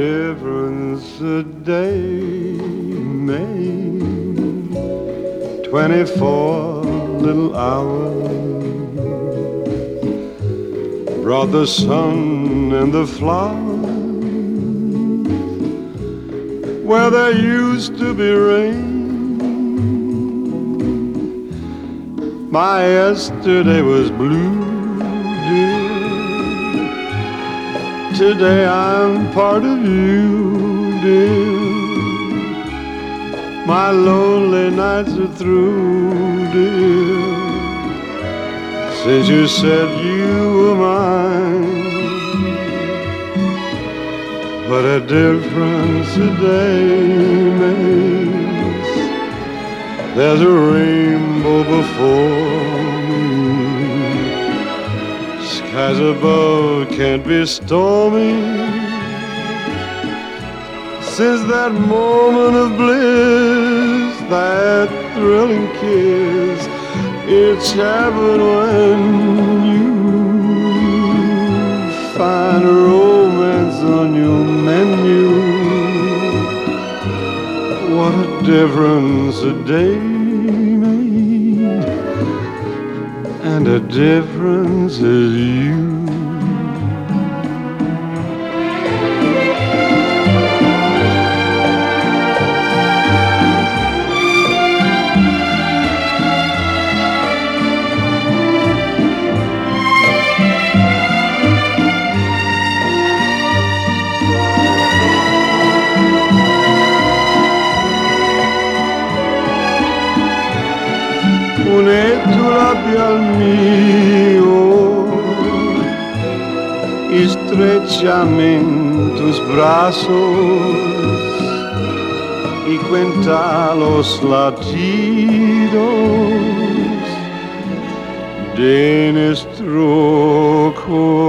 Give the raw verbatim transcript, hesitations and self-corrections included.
difference a day made. Twenty-four little hours brought the sun and the flowers where there used to be rain. My yesterday was blue, dear. Today I'm part of you, dear. My lonely nights are through, dear, since you said you were mine. What a difference a day makes. There's a rainbow before me. Skies above can't be stormy. Since that moment of bliss, that thrilling kiss, it's happened when you find romance on your menu. What a difference a day made, and a difference is you. Une tu labbia al mio y estrechame en tus brazos y cuenta los latidos de nuestro corazón.